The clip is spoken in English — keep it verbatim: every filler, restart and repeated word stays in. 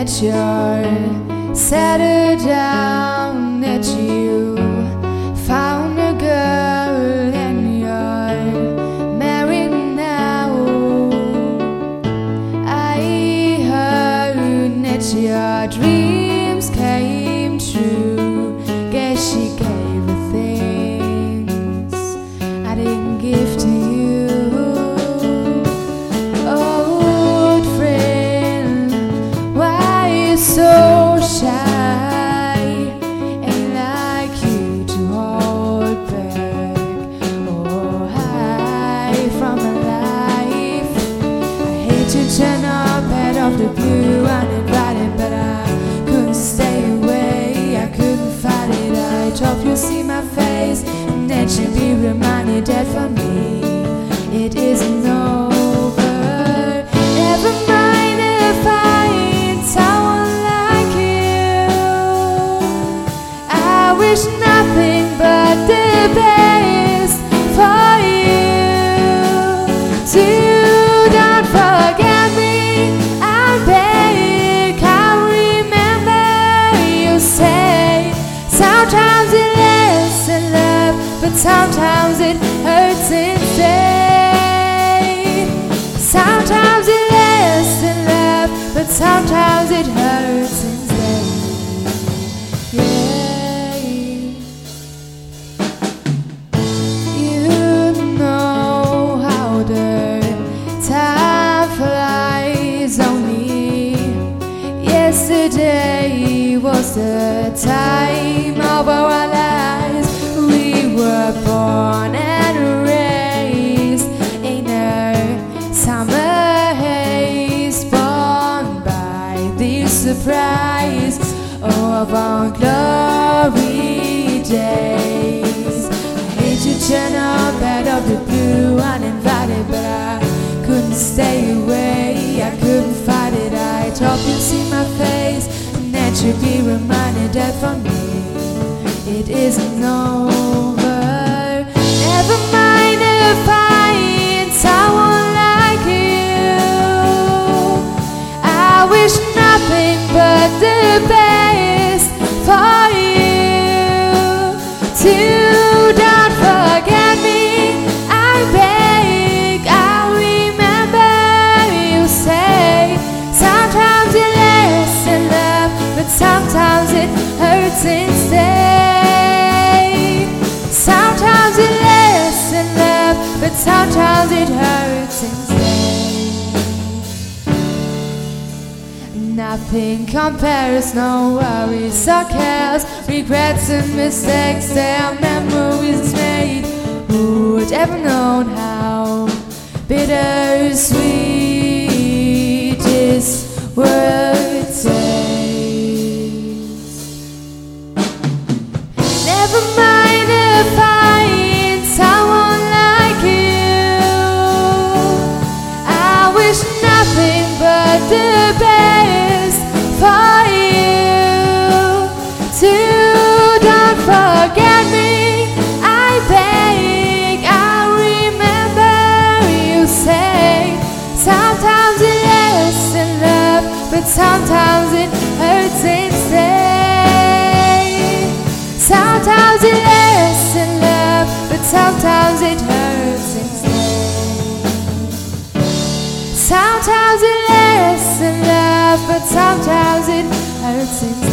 that you're settled down, that you found a girl and you're married now. I heard that your dreams came true. Guess she gave the things I didn't give to you. So shy, ain't like you to hold back or hide from my life. I hate to turn up out of the blue uninvited, but I couldn't stay away, I couldn't fight it. I hope you'll see my face and that you'll be reminded that for me it isn't over. Never mind if I ain't someone. I wish nothing but the best for you. Do not forget me, I beg. I remember you say sometimes it lasts in love, but sometimes it hurts instead. Sometimes it lasts in love, but sometimes it hurts instead. Yeah. Yesterday was the time of our lives. We were born and raised in a summer haze, born by the surprise of our glory days. I hate to turn up out of the blue uninvited, but I couldn't stay away, I couldn't fight it. I hope you see my face and that you'll be reminded that for me it isn't over. Never mind if I ain't someone like you. I wish nothing but the best for you. Do not forget me, I beg. I remember you say sometimes it lasts in love, but sometimes it hurts instead. Sometimes it lasts in love, but sometimes it hurts instead. Nothing compares, no worries or cares, regrets and mistakes, their memories made. Who would ever known how bittersweet this world tastes? Never mind if I ain't someone like you. I wish nothing but the best for you. Do not forget me, I beg. I remember you say sometimes it lasts in love, but sometimes it hurts instead. Sometimes it lasts in love, but sometimes it hurts instead. Sometimes it lasts in love, but sometimes it hurts instead.